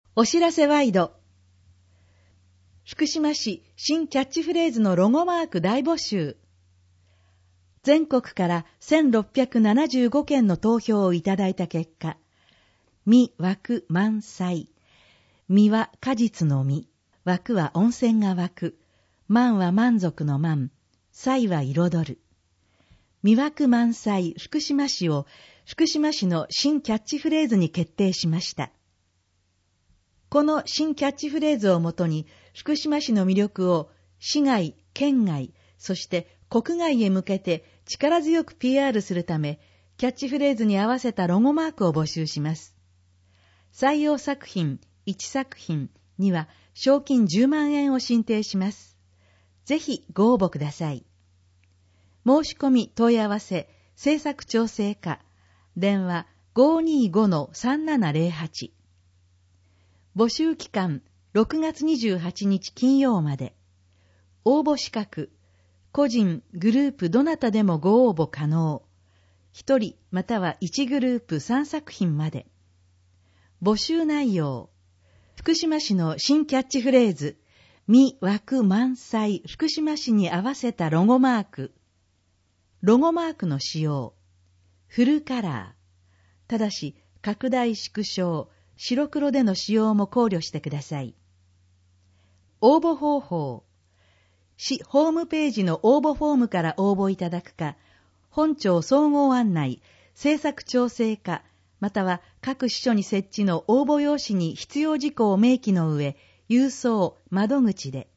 お知らせワイド。福島市新キャッチフレーズのロゴマーク大募集。全国から1675件の投票をいただいた結果、実湧く満載。実は果実の実。湧くは温泉が湧く。満は満足の満。彩は彩る。実湧く満載福島市を福島市の新キャッチフレーズに決定しました。この新キャッチフレーズをもとに福島市の魅力を市外、県外、そして国外へ向けて力強く PR するため、キャッチフレーズに合わせたロゴマークを募集します。採用作品1作品には賞金10万円を進呈します。ぜひご応募ください。申し込み問い合わせ制作調整課電話 525-3708。募集期間6月28日金曜まで。応募資格、個人、グループどなたでもご応募可能。1人または1グループ3作品まで。募集内容、福島市の新キャッチフレーズ、実湧く満載福島市に合わせたロゴマーク。ロゴマークの使用、フルカラー。ただし、拡大縮小、白黒での使用も考慮してください。応募方法。市ホームページの応募フォームから応募いただくか、本庁総合案内、制作調整課、または各支所に設置の応募用紙に必要事項を明記の上、郵送、窓口で。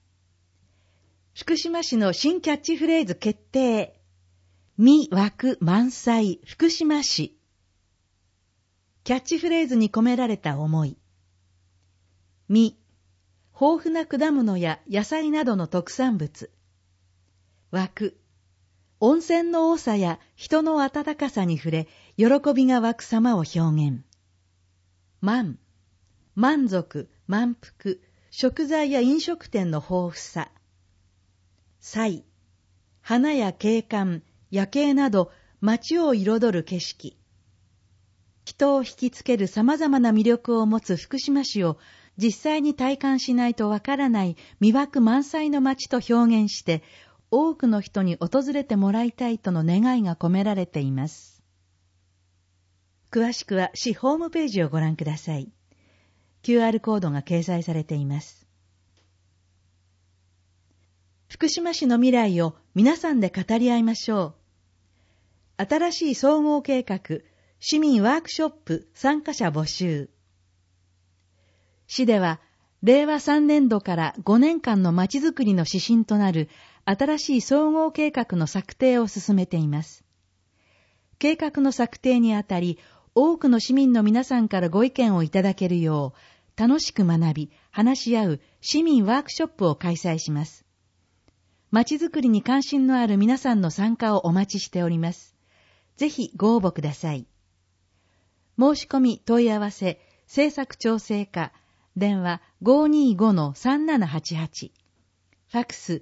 福島市の新キャッチフレーズ決定。実湧く満載福島市。キャッチフレーズに込められた思い。実、豊富な果物や野菜などの特産物。湧く、温泉の多さや人の温かさに触れ、喜びが湧く様を表現。満、満足、満腹、食材や飲食店の豊富さ。彩、花や景観、夜景など街を彩る景色。人を引きつける様々な魅力を持つ福島市を実際に体感しないとわからない魅惑満載の街と表現して多くの人に訪れてもらいたいとの願いが込められています。詳しくは市ホームページをご覧ください。QR コードが掲載されています。福島市の未来を皆さんで語り合いましょう。新しい総合計画市民ワークショップ参加者募集。市では、令和3年度から5年間のまちづくりの指針となる新しい総合計画の策定を進めています。計画の策定にあたり、多くの市民の皆さんからご意見をいただけるよう、楽しく学び、話し合う市民ワークショップを開催します。まちづくりに関心のある皆さんの参加をお待ちしております。ぜひご応募ください。申し込み問い合わせ制作調整課電話 525-3788 ファクス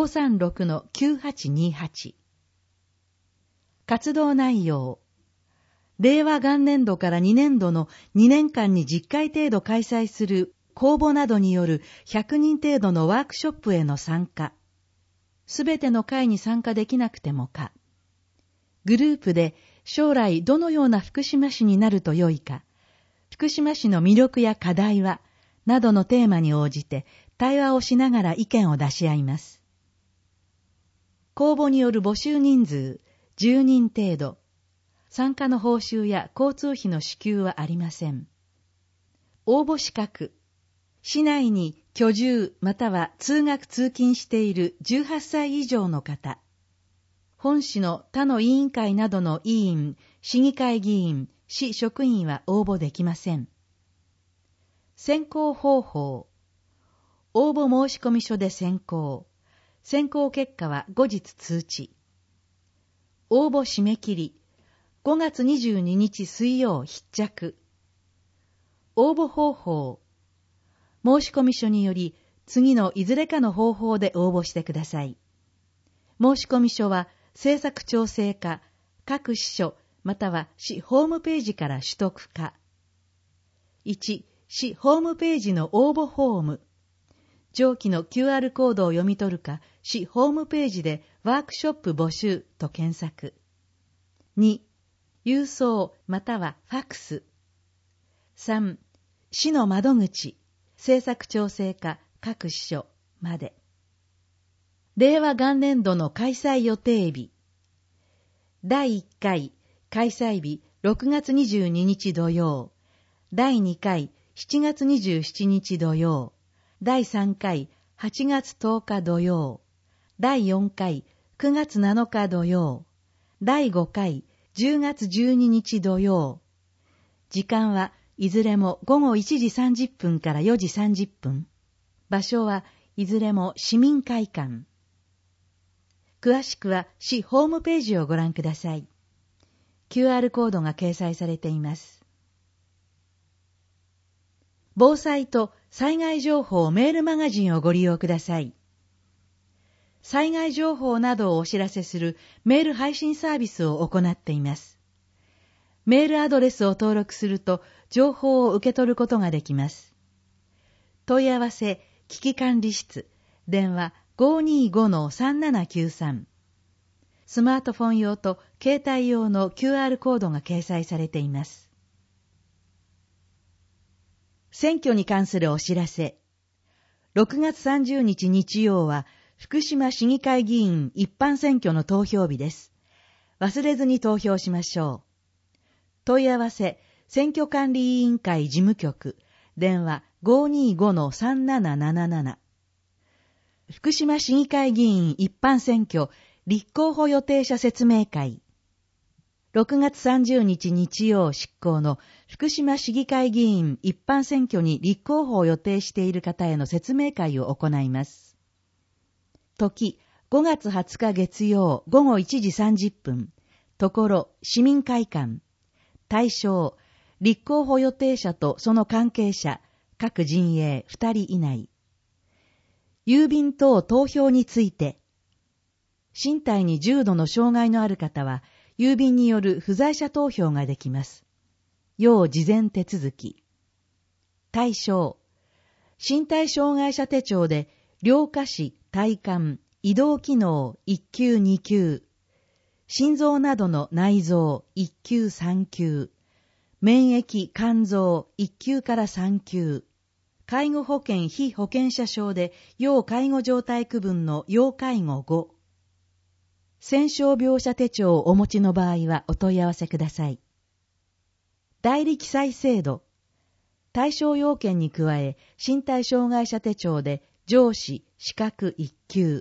536-9828。 活動内容、令和元年度から2年度の2年間に10回程度開催する公募などによる100人程度のワークショップへの参加。すべての会に参加できなくてもか。グループで将来どのような福島市になるとよいか、福島市の魅力や課題は、などのテーマに応じて対話をしながら意見を出し合います。公募による募集人数10人程度。参加の報酬や交通費の支給はありません。応募資格、市内に居住または通学通勤している18歳以上の方。本市の他の委員会などの委員、市議会議員、市職員は応募できません。選考方法。応募申込書で選考。選考結果は後日通知。応募締め切り。5月22日水曜必着。応募方法。申込書により次のいずれかの方法で応募してください。申込書は制作調整課、各支所、または市ホームページから取得か。1、 市ホームページの応募フォーム、上記の QR コードを読み取るか、市ホームページでワークショップ募集と検索。2、郵送またはファックス。3、市の窓口、政策調整課各支所まで。令和元年度の開催予定日。第1回開催日6月22日土曜。第2回7月27日土曜。第3回8月10日土曜。第4回9月7日土曜。第5回10月12日土曜。時間はいずれも午後1時30分から4時30分。場所はいずれも市民会館。詳しくは市ホームページをご覧ください。QR コードが掲載されています。防災と災害情報メールマガジンをご利用ください。災害情報などをお知らせするメール配信サービスを行っています。メールアドレスを登録すると情報を受け取ることができます。問い合わせ危機管理室、電話 525-3793。スマートフォン用と携帯用の QR コードが掲載されています。選挙に関するお知らせ。6月30日日曜は福島市議会議員一般選挙の投票日です。忘れずに投票しましょう。問い合わせ、選挙管理委員会事務局、電話 525-3777。福島市議会議員一般選挙立候補予定者説明会。6月30日日曜執行の福島市議会議員一般選挙に立候補を予定している方への説明会を行います。時、5月20日月曜午後1時30分。ところ、市民会館。対象、立候補予定者とその関係者、各陣営2人以内。郵便等投票について、身体に重度の障害のある方は、郵便による不在者投票ができます。要事前手続き。対象、身体障害者手帳で、両下肢、体幹、移動機能1級2級、心臓などの内臓1級3級、免疫肝臓1級から3級、介護保険被保険者証で要介護状態区分の要介護5、戦傷病者手帳をお持ちの場合はお問い合わせください。代理記載制度。対象要件に加え、身体障害者手帳で上司、資格1級。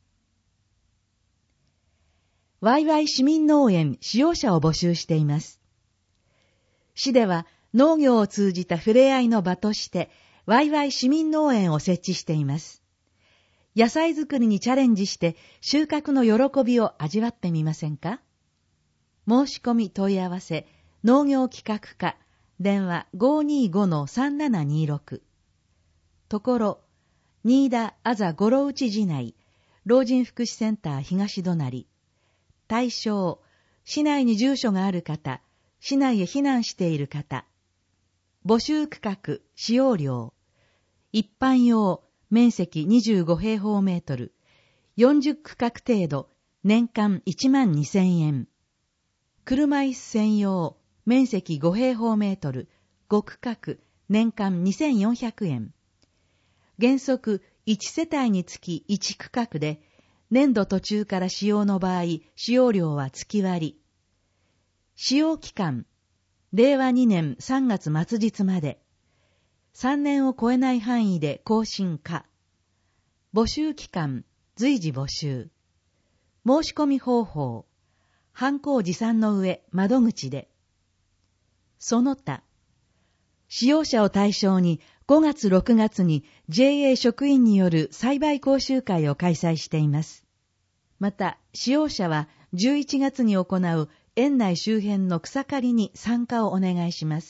ワイワイ市民農園使用者を募集しています。市では農業を通じた触れ合いの場として、ワイワイ市民農園を設置しています。野菜作りにチャレンジして収穫の喜びを味わってみませんか？申し込み問い合わせ、農業企画課、電話 525-3726。ところ、新田あざ五郎内寺内、老人福祉センター東隣。対象、市内に住所がある方、市内へ避難している方。募集区画、使用料。一般用、面積25平方メートル。40区画程度、年間12,000円。車椅子専用、面積5平方メートル。5区画、年間2,400円。原則、1世帯につき1区画で、年度途中から使用の場合、使用料は月割り。使用期間、令和2年3月末日まで。3年を超えない範囲で更新可。募集期間、随時募集。申し込み方法、ハンコを持参の上、窓口で。その他、使用者を対象に5月6月に JA 職員による栽培講習会を開催しています。また、使用者は11月に行う園内周辺の草刈りに参加をお願いします。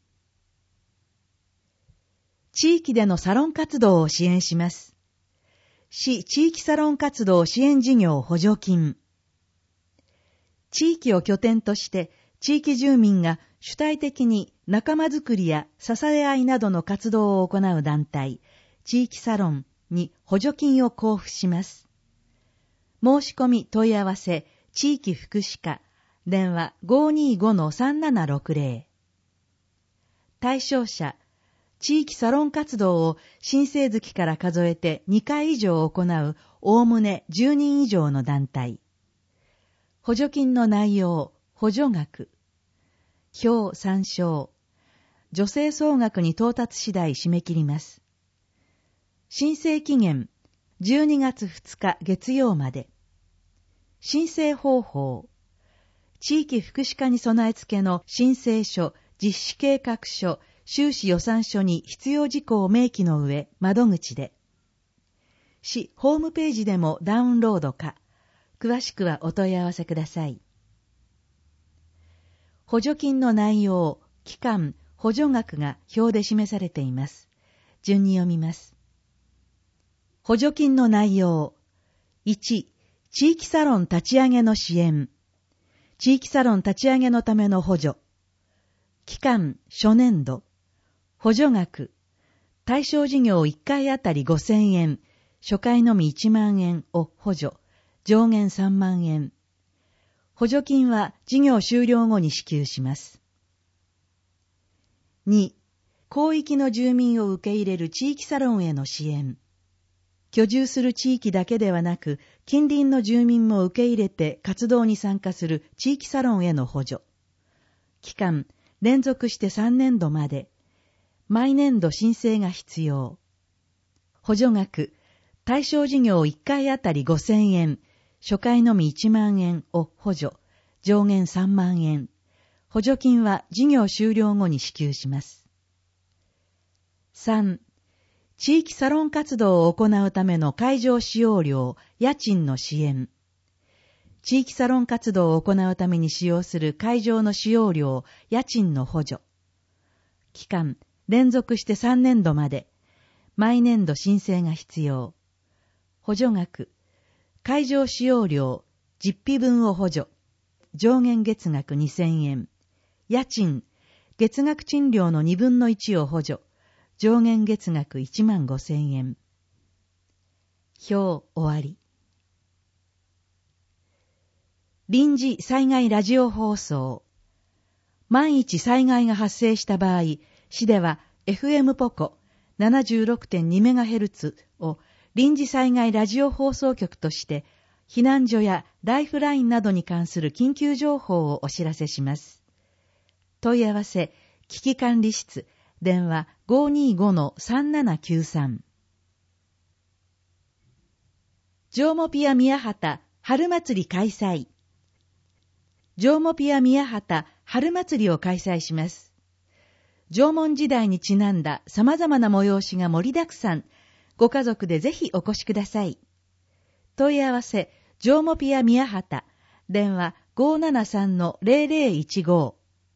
地域でのサロン活動を支援します。市地域サロン活動支援事業補助金。地域を拠点として地域住民が主体的に仲間づくりや支え合いなどの活動を行う団体、地域サロンに補助金を交付します。申し込み問い合わせ、地域福祉課、電話 525-3760。対象者、地域サロン活動を新生月から数えて2回以上行うおおむね10人以上の団体。補助金の内容、補助額。表参照。助成総額に到達次第締め切ります。申請期限、12月2日月曜まで。申請方法。地域福祉課に備え付けの申請書、実施計画書、収支予算書に必要事項を明記の上、窓口で。市ホームページでもダウンロードか。詳しくはお問い合わせください。補助金の内容、期間、補助額が表で示されています。順に読みます。補助金の内容。1、地域サロン立ち上げの支援。地域サロン立ち上げのための補助。期間、初年度。補助額。対象事業1回あたり5000円、初回のみ1万円を補助。上限3万円。補助金は事業終了後に支給します。2、広域の住民を受け入れる地域サロンへの支援。居住する地域だけではなく、近隣の住民も受け入れて活動に参加する地域サロンへの補助。期間、連続して3年度まで。毎年度申請が必要。補助額、対象事業1回あたり5000円、初回のみ1万円を補助。上限3万円。補助金は事業終了後に支給します。3、地域サロン活動を行うための会場使用料、家賃の支援。地域サロン活動を行うために使用する会場の使用料、家賃の補助。期間、連続して3年度まで。毎年度申請が必要。補助額。会場使用料、実費分を補助。上限月額2000円。家賃、月額賃料の2分の1を補助。上限月額15000円。表終わり。臨時災害ラジオ放送。万一災害が発生した場合、市では FM ポコ 76.2MHz を臨時災害ラジオ放送局として、避難所やライフラインなどに関する緊急情報をお知らせします。問い合わせ、危機管理室、電話 525-3793。ジョーモピア宮畑春祭り開催。ジョーモピア宮畑春祭りを開催します。縄文時代にちなんだ様々な催しが盛りだくさん。ご家族でぜひお越しください。問い合わせ、ジョーモピア宮畑、電話 573-0015。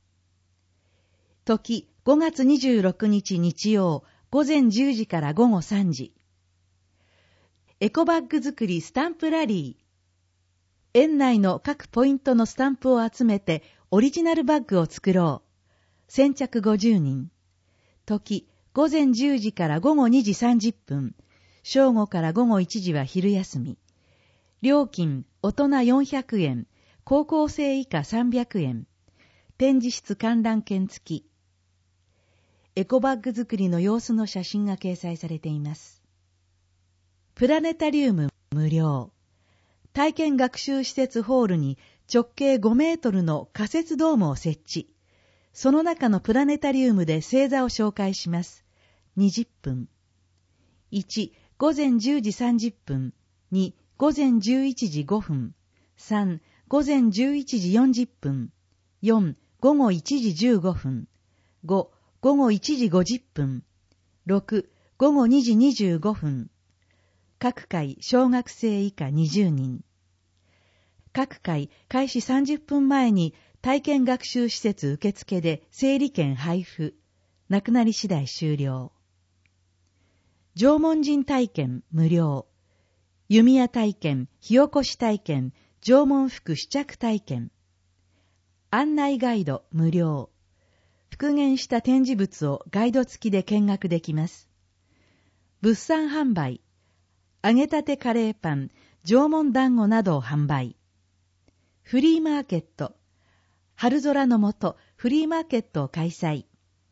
時、5月26日日曜、午前10時から午後3時。エコバッグ作りスタンプラリー。園内の各ポイントのスタンプを集めてオリジナルバッグを作ろう。先着50人。時、午前10時から午後2時30分。正午から午後1時は昼休み。料金、大人400円。高校生以下300円。展示室観覧券付き。エコバッグ作りの様子の写真が掲載されています。プラネタリウム無料。体験学習施設ホールに直径5メートルの仮設ドームを設置。その中のプラネタリウムで星座を紹介します。20分。1、午前10時30分。2、午前11時5分。3、午前11時40分。4、午後1時15分。5、午後1時50分。6、午後2時25分。各回小学生以下20人。各回開始30分前に体験学習施設受付で整理券配布。なくなり次第終了。縄文人体験無料。弓矢体験、火起こし体験、縄文服試着体験。 案内ガイド無料。復元した展示物をガイド付きで見学できます。物産販売。揚げたてカレーパン、縄文団子などを販売。フリーマーケット。春空の下、フリーマーケットを開催。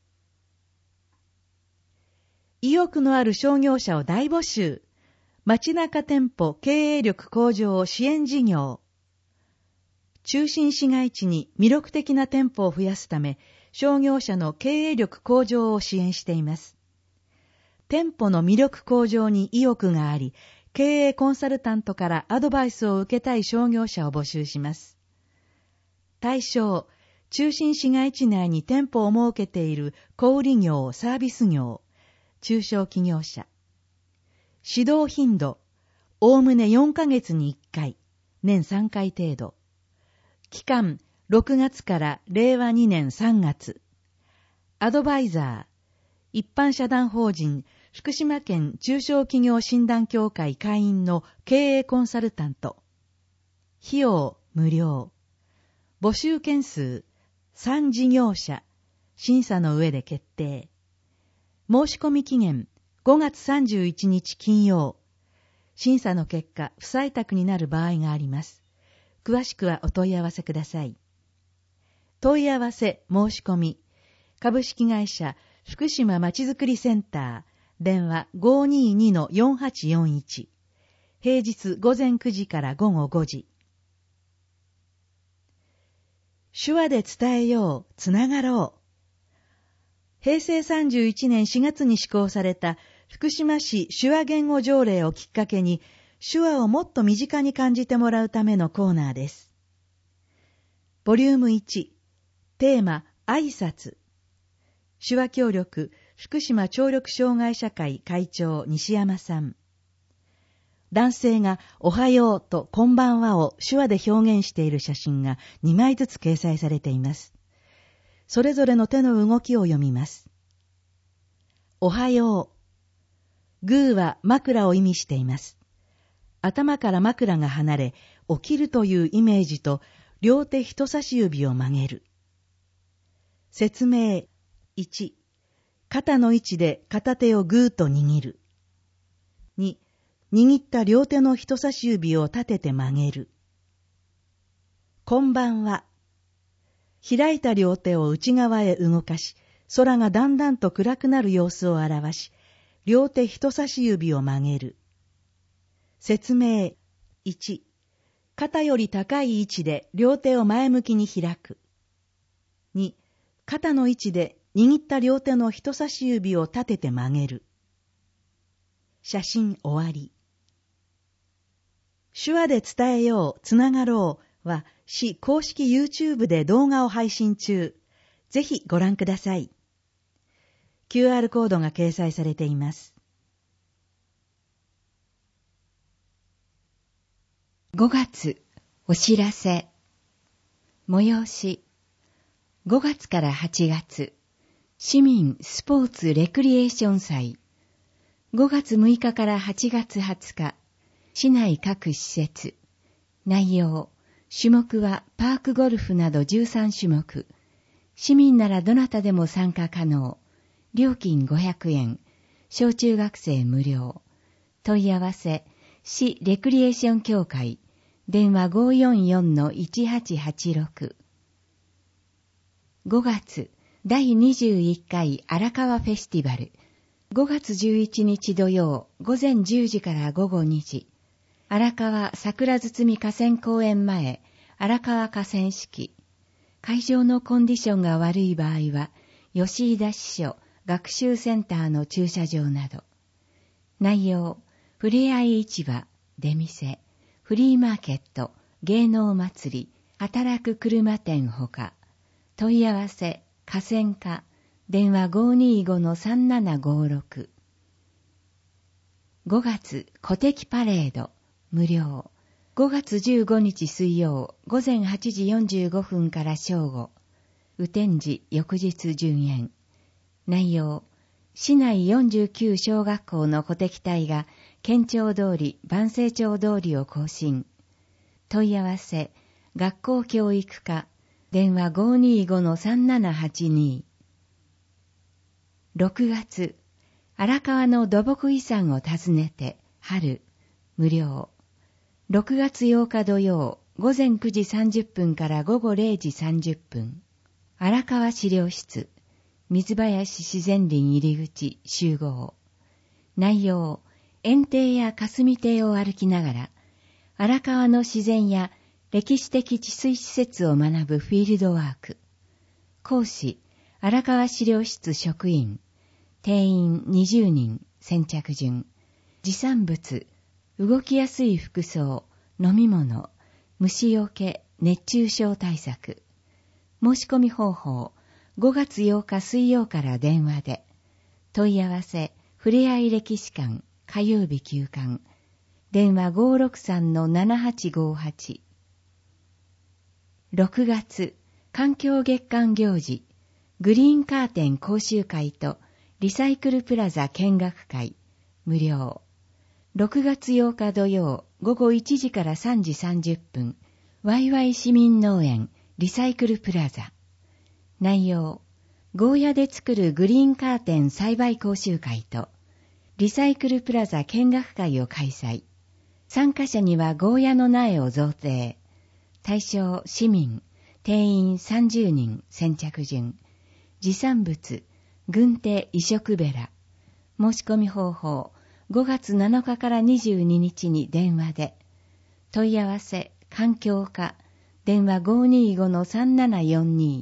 意欲のある商業者を大募集。街中店舗経営力向上支援事業。中心市街地に魅力的な店舗を増やすため、商業者の経営力向上を支援しています。店舗の魅力向上に意欲があり、経営コンサルタントからアドバイスを受けたい商業者を募集します。対象、中心市街地内に店舗を設けている小売業、サービス業、中小企業者。指導頻度、おおむね4ヶ月に1回、年3回程度。期間、6月から令和2年3月。アドバイザー、一般社団法人福島県中小企業診断協会会員の経営コンサルタント。費用無料。募集件数3事業者。審査の上で決定。申し込み期限5月31日金曜。審査の結果不採択になる場合があります。詳しくはお問い合わせください。問い合わせ申し込み。株式会社福島まちづくりセンター。電話 522-4841。平日午前9時から午後5時。手話で伝えよう、つながろう。平成31年4月に施行された福島市手話言語条例をきっかけに、手話をもっと身近に感じてもらうためのコーナーです。ボリューム1、テーマ、挨拶。手話協力福島聴力障害者会会長西山さん。男性がおはようとこんばんはを手話で表現している写真が2枚ずつ掲載されています。それぞれの手の動きを読みます。おはよう。グーは枕を意味しています。頭から枕が離れ、起きるというイメージと両手人差し指を曲げる。説明1、肩の位置で片手をぐーっと握る。2、握った両手の人差し指を立てて曲げる。こんばんは。開いた両手を内側へ動かし、空がだんだんと暗くなる様子を表し、両手人差し指を曲げる。説明1、肩より高い位置で両手を前向きに開く。2、肩の位置で握った両手の人差し指を立てて曲げる。写真終わり。手話で伝えよう、つながろうは市公式 YouTube で動画を配信中。ぜひご覧ください。QR コードが掲載されています。 5月、お知らせ。催し。5月から8月、市民スポーツレクリエーション祭。5月6日から8月20日、市内各施設。内容、種目はパークゴルフなど13種目。市民ならどなたでも参加可能。料金500円。小中学生無料。問い合わせ、市レクリエーション協会。電話 544-1886。5月、第21回荒川フェスティバル。5月11日土曜、午前10時から午後2時。荒川桜堤河川公園前、荒川河川敷。会場のコンディションが悪い場合は、吉井田支所学習センターの駐車場など。内容、ふれあい市場、出店、フリーマーケット、芸能祭り、働く車店ほか。問い合わせ、河川課、電話 525-3756。5月、鼓笛パレード、無料。5月15日水曜、午前8時45分から正午。雨天時、翌日順延。内容、市内49小学校の鼓笛隊が、県庁通り、万世町通りを行進。問い合わせ、学校教育課、 電話 525-3782。6月、荒川の土木遺産を訪ねて、春、無料。6月8日土曜、午前9時30分から午後0時30分。荒川資料室、水林自然林入り口集合。内容、園庭や霞堤を歩きながら、荒川の自然や歴史的治水施設を学ぶフィールドワーク。講師、荒川資料室職員。定員20人、先着順。持参物、動きやすい服装、飲み物、虫よけ、熱中症対策。申し込み方法、5月8日水曜から電話で。問い合わせ、ふれあい歴史館、火曜日休館。電話 563-7858。6月、環境月間行事、グリーンカーテン講習会とリサイクルプラザ見学会、無料。6月8日土曜、午後1時から3時30分、ワイワイ市民農園リサイクルプラザ。内容、ゴーヤで作るグリーンカーテン栽培講習会と、リサイクルプラザ見学会を開催。参加者にはゴーヤの苗を贈呈。対象市民、定員30人、先着順。持参物、軍手移植ベラ。申し込み方法、5月7日から22日に電話で。問い合わせ、環境課、電話 525-3742。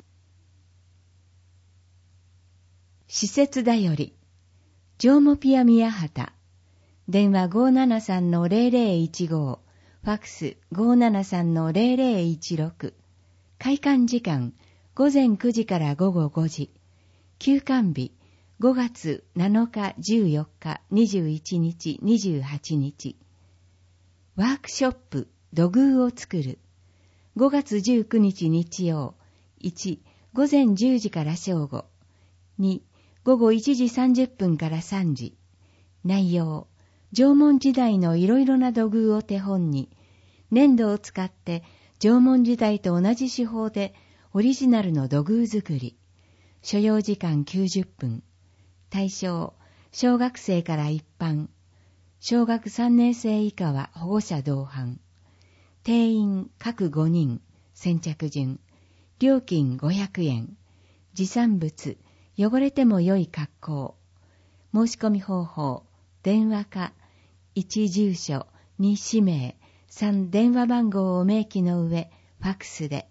施設だより、ジョーモピア宮畑、電話 573-0015、ファックス 573-0016。開館時間、午前9時から午後5時。休館日、5月7日、14日、21日、28日。ワークショップ、土偶を作る。5月19日日曜。1、午前10時から正午。2、午後1時30分から3時。内容、縄文時代のいろいろな土偶を手本に、粘土を使って縄文時代と同じ手法でオリジナルの土偶作り。所要時間90分。対象、小学生から一般。小学3年生以下は保護者同伴。定員各5人、先着順。料金500円。持参物、汚れても良い格好。申し込み方法、電話か、1住所、2氏名、3電話番号を明記の上、ファックスで。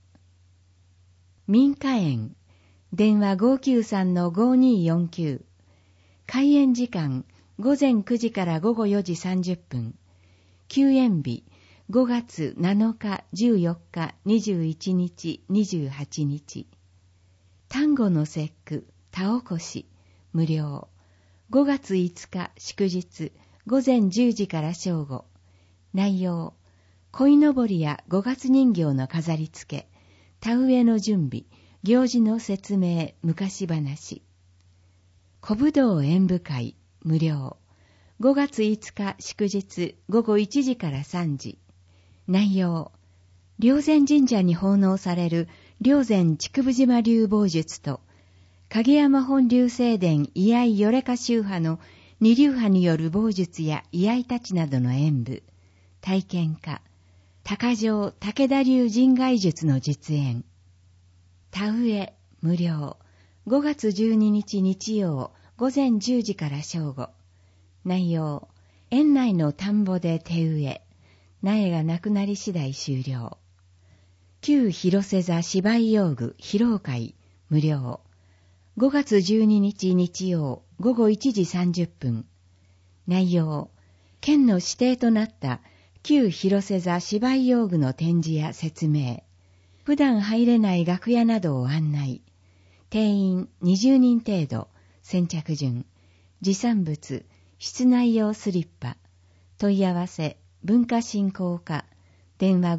民家園、電話 593-5249。開園時間、午前9時から午後4時30分。休園日、5月7日、14日、21日、28日。端午の節句、田起こし、無料。5月5日、祝日、午前10時から正午。内容、鯉のぼりや5月人形の飾り付け、田植えの準備、行事の説明、昔話。小ぶどう演舞会、無料。5月5日、祝日、午後1時から3時。内容、霊山神社に奉納される霊山竹生島流棒術と、影山本流聖殿居合よれか宗派の二流派による棒術や居合たちなどの演舞、体験家、高城武田流神外術の実演。田植え、無料。5月12日日曜、午前10時から正午。内容、園内の田んぼで手植え。苗がなくなり次第終了。旧広瀬座芝居用具披露会、無料。5月12日日曜、午後1時30分。内容、県の指定となった旧広瀬座芝居用具の展示や説明。普段入れない楽屋などを案内。定員20人程度、先着順。持参物、室内用スリッパ。問い合わせ、文化振興課。電話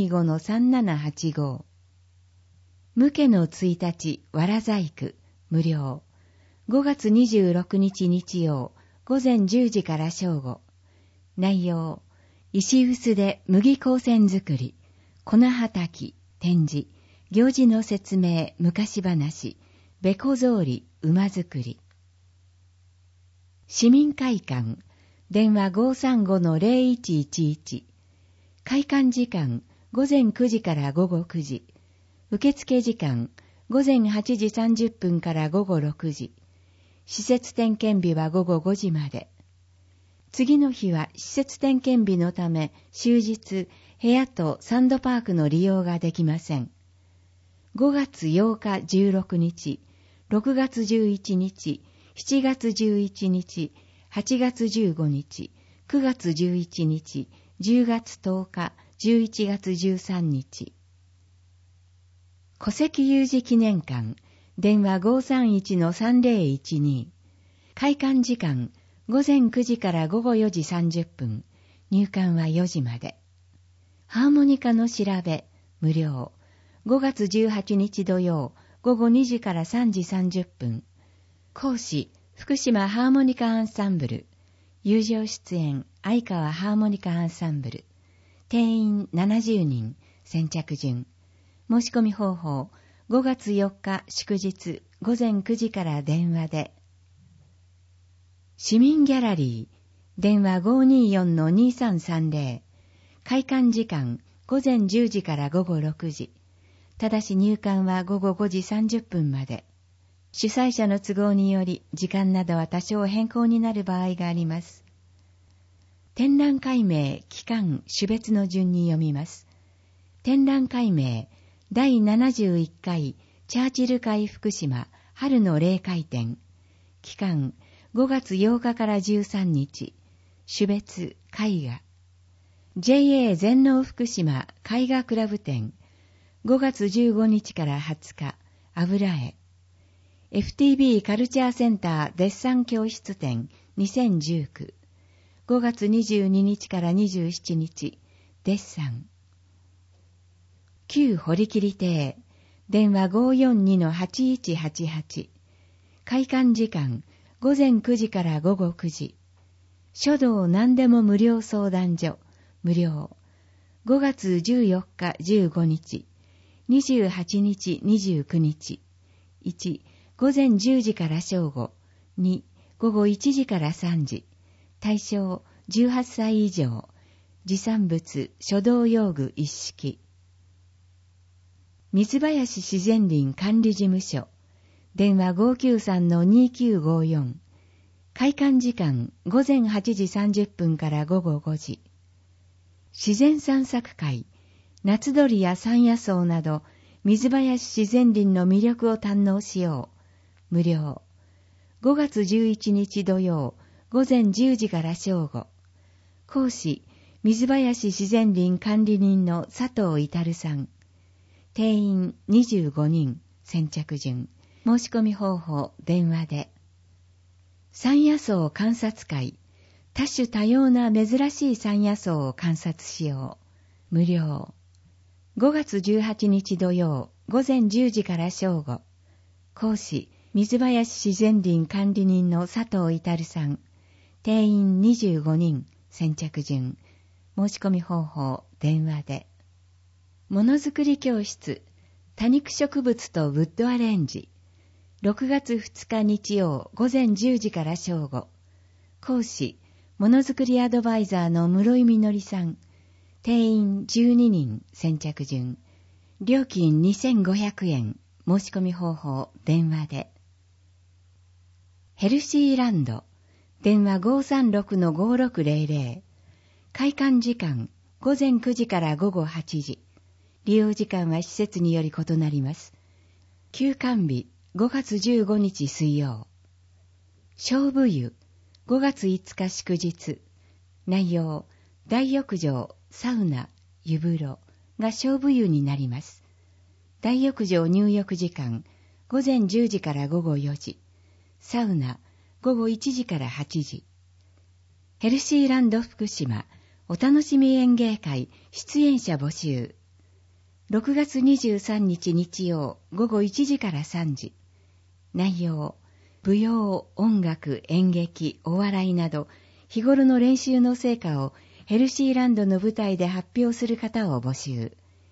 525-3785。無家の1日、わら細工、無料。5月26日日曜、午前10時から正午。内容、石臼で麦光線作り、粉はたき、展示、 行事の説明、昔話、べこぞうり、馬作り。市民会館、電話 535-0111。開館時間、午前9時から午後9時。受付時間、午前8時30分から午後6時。施設点検日は午後5時まで。次の日は施設点検日のため、終日、部屋とサンドパークの利用ができません。5月8日16日、6月11日、7月11日、8月15日、9月11日、10月10日、11月13日。戸籍有事記念館、電話 531-3012。開館時間、午前9時から午後4時30分。入館は4時まで。ハーモニカの調べ、無料。5月18日土曜、午後2時から3時30分。講師、福島ハーモニカアンサンブル。友情出演、相川ハーモニカアンサンブル。定員70人、先着順。申し込み方法、5月4日祝日、午前9時から電話で。市民ギャラリー、電話 524-2330。開館時間、午前10時から午後6時。ただし入館は午後5時30分まで。主催者の都合により、時間などは多少変更になる場合があります。展覧会名、期間、種別の順に読みます。展覧会名、第71回チャーチル会福島春の例会展。期間、5月8日から13日。種別、絵画。JA 全農福島絵画クラブ展。5月15日から20日、油絵。FTB カルチャーセンターデッサン教室展2019。5月22日から27日、デッサン。旧堀切亭、電話 542-8188。開館時間、午前9時から午後9時。書道何でも無料相談所、無料。5月14日15日、28日29日。1、午前10時から正午。2、午後1時から3時。対象18歳以上。持参物、書道用具一式。水林自然林管理事務所。電話 593-2954。開館時間、午前8時30分から午後5時。自然散策会。夏鳥や山野草など、水林自然林の魅力を堪能しよう。無料。5月11日土曜、午前10時から正午。講師、水林自然林管理人の佐藤至さん。定員25人、先着順。申し込み方法、電話で。山野草観察会。多種多様な珍しい山野草を観察しよう。無料。5月18日土曜、午前10時から正午。講師、水林自然林管理人の佐藤至さん。定員25人、先着順。申し込み方法、電話で。ものづくり教室、多肉植物とウッドアレンジ。6月2日日曜、午前10時から正午。講師、ものづくりアドバイザーの室井みのりさん。定員12人、先着順。料金2500円。申し込み方法、電話で。ヘルシーランド。電話 536-5600。開館時間、午前9時から午後8時。利用時間は施設により異なります。休館日、5月15日水曜。菖蒲湯、5月5日祝日。内容、大浴場、サウナ、湯風呂が菖蒲湯になります。大浴場入浴時間、午前10時から午後4時。サウナ、午後1時から8時。ヘルシーランド福島、お楽しみ演芸会、出演者募集。6月23日日曜、午後1時から3時。内容、舞踊、音楽、演劇、お笑いなど、日頃の練習の成果をヘルシーランドの舞台で発表する方を募集。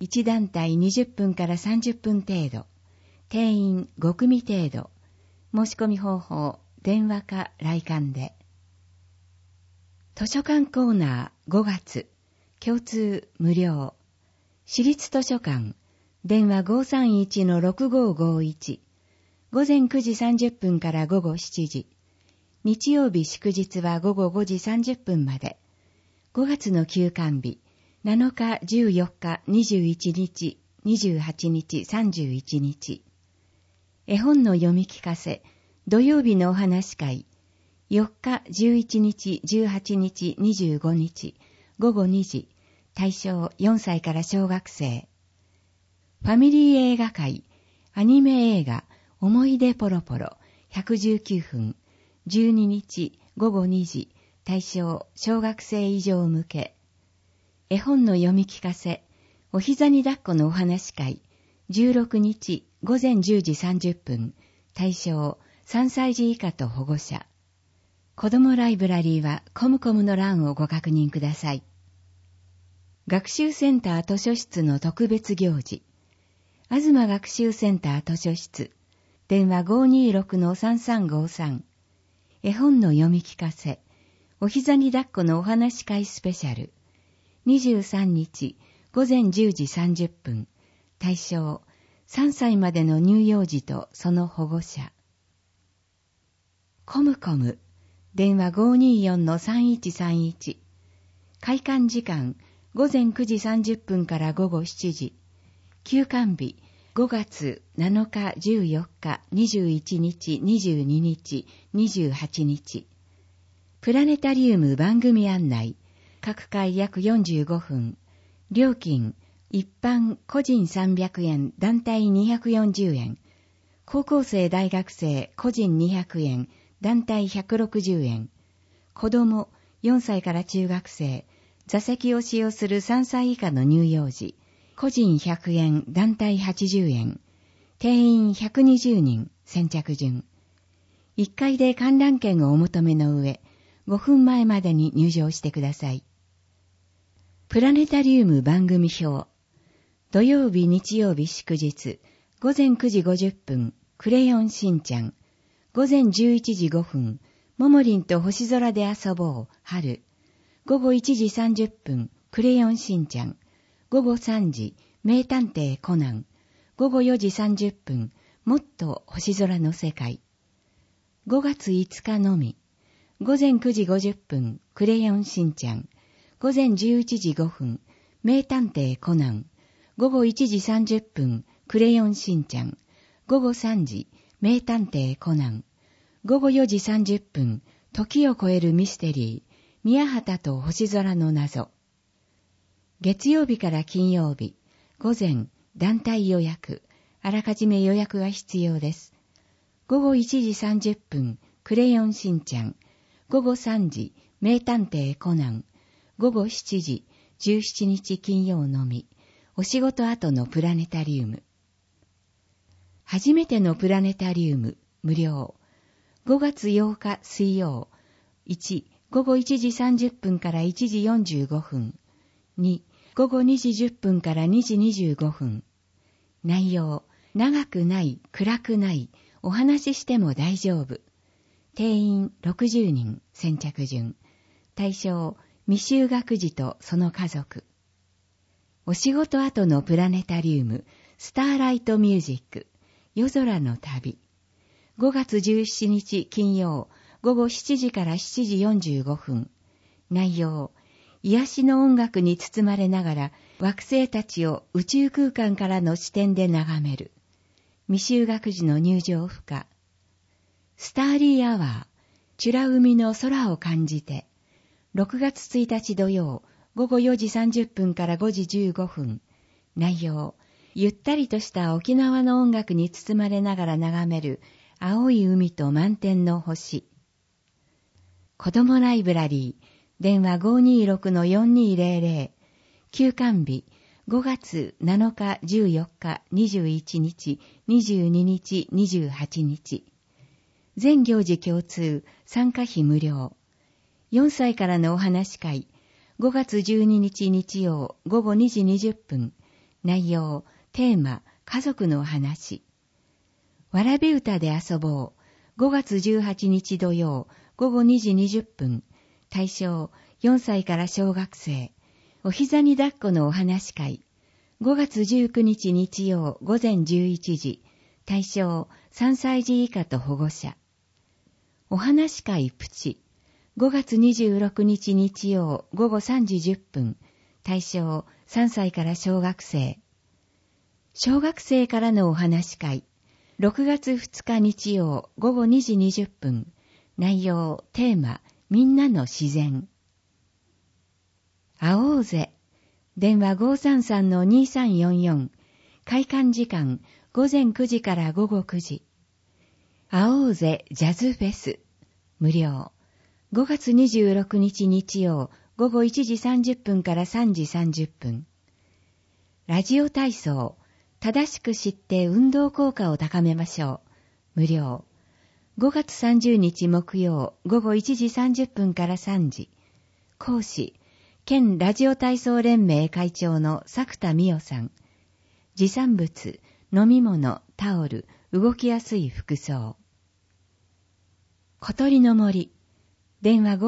1団体20分から30分程度。定員5組程度。申し込み方法、電話か来館で。図書館コーナー5月。共通無料。私立図書館。電話 531-6551。午前9時30分から午後7時。日曜日祝日は午後5時30分まで。5月の休館日。7日、14日、21日、28日、31日。絵本の読み聞かせ。土曜日のお話会。4日、11日、18日、25日。午後2時。対象4歳から小学生。ファミリー映画会。アニメ映画。思い出ポロポロ。119分。12日午後2時。対象小学生以上向け。絵本の読み聞かせ。お膝に抱っこのお話会。16日午前10時30分。対象3歳児以下と保護者。子どもライブラリーはコムコムの欄をご確認ください。学習センター図書室の特別行事。東学習センター図書室。電話 526-3353。絵本の読み聞かせ。お膝に抱っこのお話会スペシャル。23日午前10時30分。対象3歳までの乳幼児とその保護者。コムコム。電話 524-3131。開館時間午前9時30分から午後7時。休館日5月7日、14日、21日、22日、28日。プラネタリウム番組案内。各回約45分。料金、一般個人300円、団体240円。高校生大学生個人200円、団体160円。子供4歳から中学生、座席を使用する3歳以下の乳幼児。個人100円、団体80円。定員120人、先着順。1階で観覧券をお求めの上、5分前までに入場してください。プラネタリウム番組表。土曜日、日曜日、祝日。午前9時50分、クレヨンしんちゃん。午前11時5分、ももりんと星空で遊ぼう、春。午後1時30分、クレヨンしんちゃん。午後3時、名探偵コナン。午後4時30分、もっと星空の世界。5月5日のみ。午前9時50分、クレヨンしんちゃん。午前11時5分、名探偵コナン。午後1時30分、クレヨンしんちゃん。午後3時、名探偵コナン。午後4時30分、時を超えるミステリー、宮畑と星空の謎。月曜日から金曜日、午前、団体予約、あらかじめ予約が必要です。午後1時30分、クレヨンしんちゃん。午後3時、名探偵コナン。午後7時、17日金曜のみ、お仕事後のプラネタリウム。初めてのプラネタリウム、無料。5月8日水曜。1、午後1時30分から1時45分。2、午後2時10分から2時25分。内容、長くない、暗くない、お話ししても大丈夫。定員60人、先着順。対象、未就学児とその家族。お仕事後のプラネタリウム、スターライトミュージック、夜空の旅。5月17日金曜、午後7時から7時45分。内容、癒しの音楽に包まれながら惑星たちを宇宙空間からの視点で眺める。未就学児の入場不可。スターリーアワー、美ら海の空を感じて。6月1日土曜、午後4時30分から5時15分。内容、ゆったりとした沖縄の音楽に包まれながら眺める青い海と満天の星。子どもライブラリー、電話 526-4200。休館日、5月7日、14日、21日、22日、28日。全行事共通、参加費無料。4歳からのお話会、5月12日日曜、午後2時20分。 内容、テーマ、家族のお話。わらべ歌で遊ぼう。5月18日土曜、午後2時20分。対象、4歳から小学生。お膝に抱っこのお話会。5月19日日曜、午前11時。対象、3歳児以下と保護者。お話会プチ。5月26日日曜、午後3時10分。対象、3歳から小学生。小学生からのお話会。6月2日日曜、午後2時20分。内容、テーマ、みんなの自然。会おうぜ。電話 533-2344。開館時間、午前9時から午後9時。会おうぜジャズフェス。無料。5月26日日曜、午後1時30分から3時30分。ラジオ体操。正しく知って運動効果を高めましょう。無料。5月30日木曜、午後1時30分から3時。講師、県ラジオ体操連盟会長の作田美代さん。持参物、飲み物、タオル、動きやすい服装。小鳥の森。電話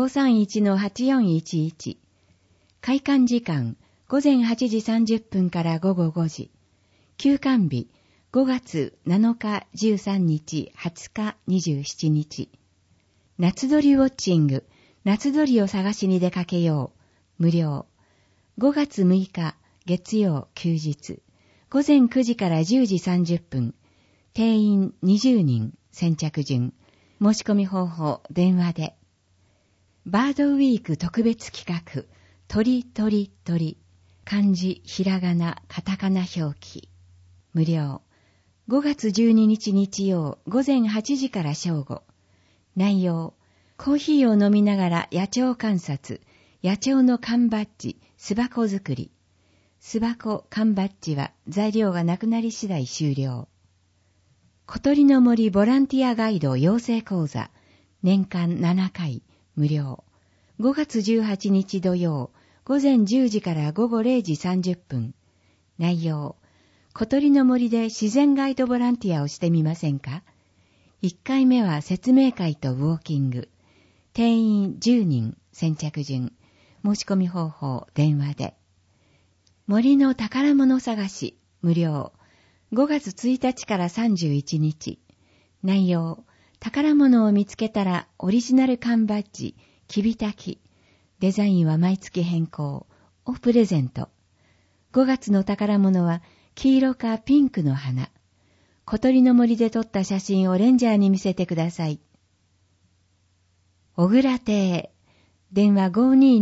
531-8411。開館時間、午前8時30分から午後5時。休館日、5月7日、13日、20日、27日。夏鳥ウォッチング、夏鳥を探しに出かけよう。無料。5月6日、月曜、休日。午前9時から10時30分。定員20人、先着順。申し込み方法、電話で。バードウィーク特別企画、鳥鳥鳥。漢字、ひらがな、カタカナ表記。無料。5月12日日曜、午前8時から正午。内容、コーヒーを飲みながら野鳥観察、野鳥の缶バッジ、巣箱作り。巣箱、缶バッジは材料がなくなり次第終了。小鳥の森ボランティアガイド養成講座、年間7回、無料。5月18日土曜、午前10時から午後0時30分。内容、小鳥の森で自然ガイドボランティアをしてみませんか？ 1 回目は説明会とウォーキング。定員10人、先着順。申し込み方法、電話で。森の宝物探し、無料。5月1日から31日。内容、宝物を見つけたらオリジナル缶バッジ、きびたき。デザインは毎月変更。をプレゼント。5月の宝物は、黄色かピンクの花。小鳥の森で撮った写真をレンジャーに見せてください。小倉亭。電話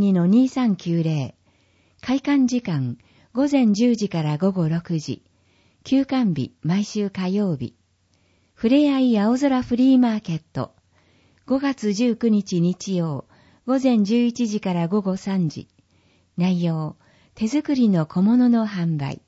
522-2390。開館時間、午前10時から午後6時。休館日、毎週火曜日。ふれあい青空フリーマーケット。5月19日日曜、午前11時から午後3時。内容、手作りの小物の販売。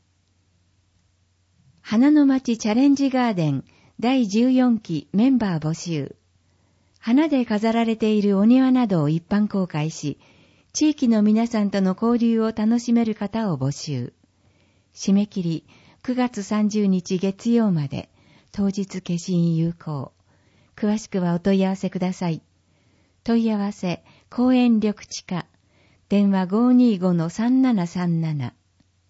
花の町チャレンジガーデン第14期メンバー募集。花で飾られているお庭などを一般公開し、地域の皆さんとの交流を楽しめる方を募集。締め切り9月30日月曜まで、当日消印有効。詳しくはお問い合わせください。問い合わせ、公園緑地課。電話 525-3737。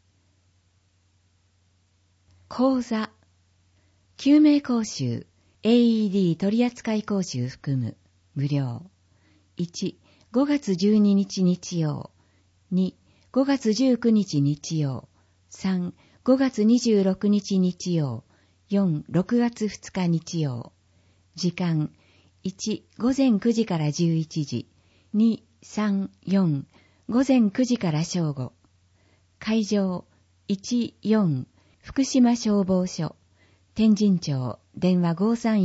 講座。救命講習、AED 取扱講習含む。無料。1、5月12日日曜。2、5月19日日曜。3、5月26日日曜。4、6月2日日曜。時間。1、午前9時から11時。2、3、4、午前9時から正午。会場。1、4、福島消防署。天神町、電話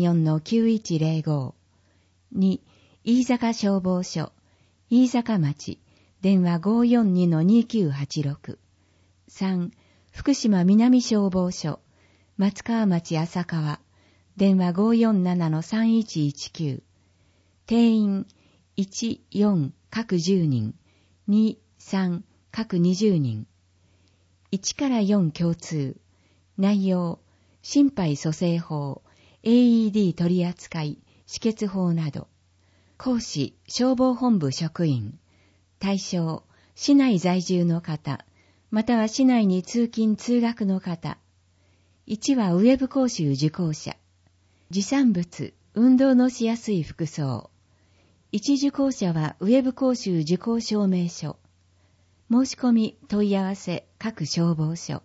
534-9105。2、飯坂消防署。飯坂町、電話 542-2986。3、福島南消防署。松川町浅川、電話 547-3119。定員、1、4各10人、2、3各20人。 1から4共通。内容、心肺蘇生法、AED 取扱い、止血法など。講師、消防本部職員。対象、市内在住の方、または市内に通勤通学の方。1はウェブ講習受講者。持参物、運動のしやすい服装。1受講者はウェブ講習受講証明書。申し込み、問い合わせ、各消防署。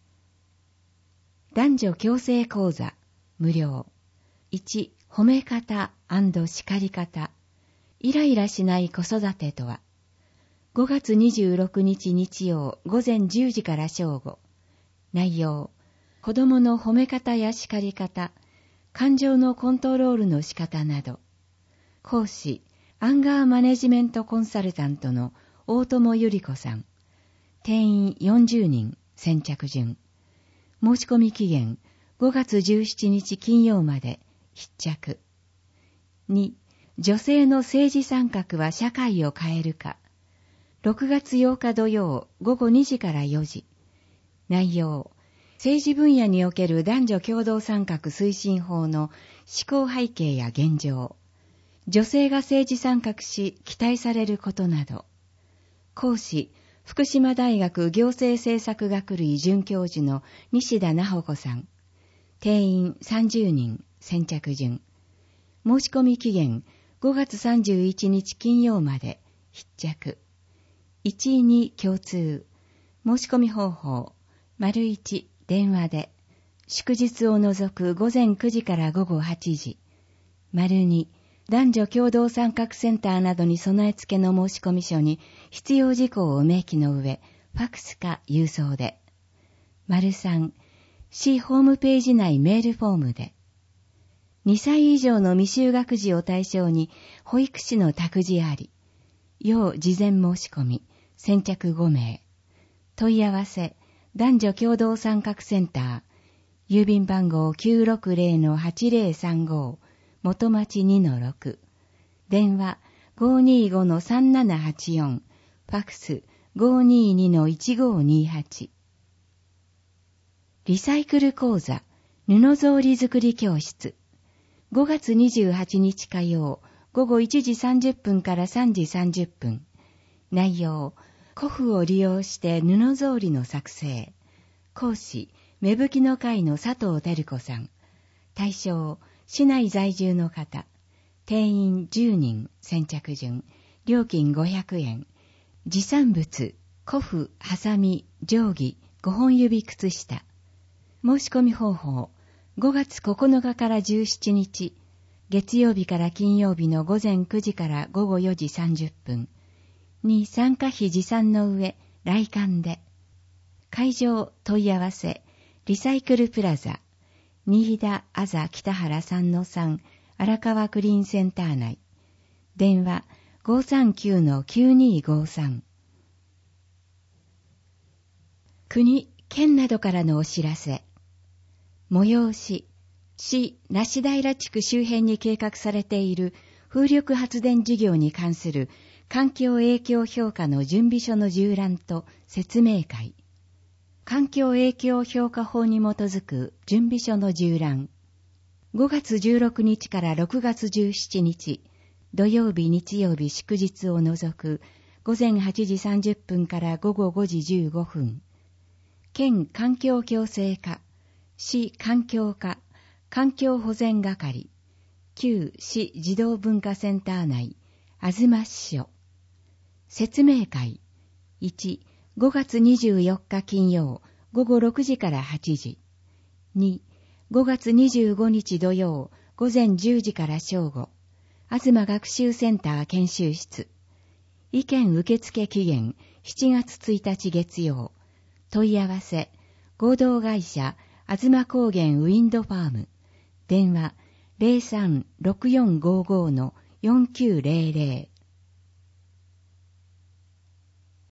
男女共生講座、無料。1、褒め方&叱り方。イライラしない子育てとは。5月26日日曜午前10時から正午。内容、子供の褒め方や叱り方、感情のコントロールの仕方など。講師、アンガーマネジメントコンサルタントの大友ゆり子さん。定員40人、先着順。申し込み期限、5月17日金曜まで、必着。2、女性の政治参画は社会を変えるか。6月8日土曜午後2時から4時。内容、政治分野における男女共同参画推進法の施行背景や現状。女性が政治参画し期待されることなど。講師、福島大学行政政策学類准教授の西田奈穂子さん。定員30人、先着順。申し込み期限、5月31日金曜まで、必着。1、2共通。申し込み方法、1、電話で。祝日を除く午前9時から午後8時。2、男女共同参画センターなどに備え付けの申し込み書に必要事項を明記の上、ファクスか郵送で。3、市ホームページ内メールフォームで。2歳以上の未就学児を対象に保育士の託児あり。要事前申し込み、先着5名。問い合わせ、男女共同参画センター、郵便番号 960-8035、元町 2-6。電話 525-3784。ファクス 522-1528。リサイクル講座、布草履作り教室。5月28日火曜、午後1時30分から3時30分。内容、古布を利用して布草履の作成。講師、芽吹きの会の佐藤照子さん。対象、市内在住の方。定員10人、先着順。料金500円。持参物、古布、ハサミ、定規、5本指靴下。申し込み方法、5月9日から17日、月曜日から金曜日の午前9時から午後4時30分に参加費持参の上、来館で。会場問い合わせ、リサイクルプラザ、新田あざ北原 3-3 荒川クリーンセンター内。電話 539-9253。国、県などからのお知らせ。催し、市梨平地区周辺に計画されている風力発電事業に関する環境影響評価の準備書の縦覧と説明会。環境影響評価法に基づく準備書の縦覧。5月16日から6月17日、土曜日日曜日祝日を除く午前8時30分から午後5時15分。県環境共生課、市環境課、環境保全係、旧市児童文化センター内、東支所。説明会。1、5月24日金曜、午後6時から8時。2、5月25日土曜、午前10時から正午。東学習センター研修室。意見受付期限、7月1日月曜。問い合わせ、合同会社、東高原ウィンドファーム。電話 03-6455-4900。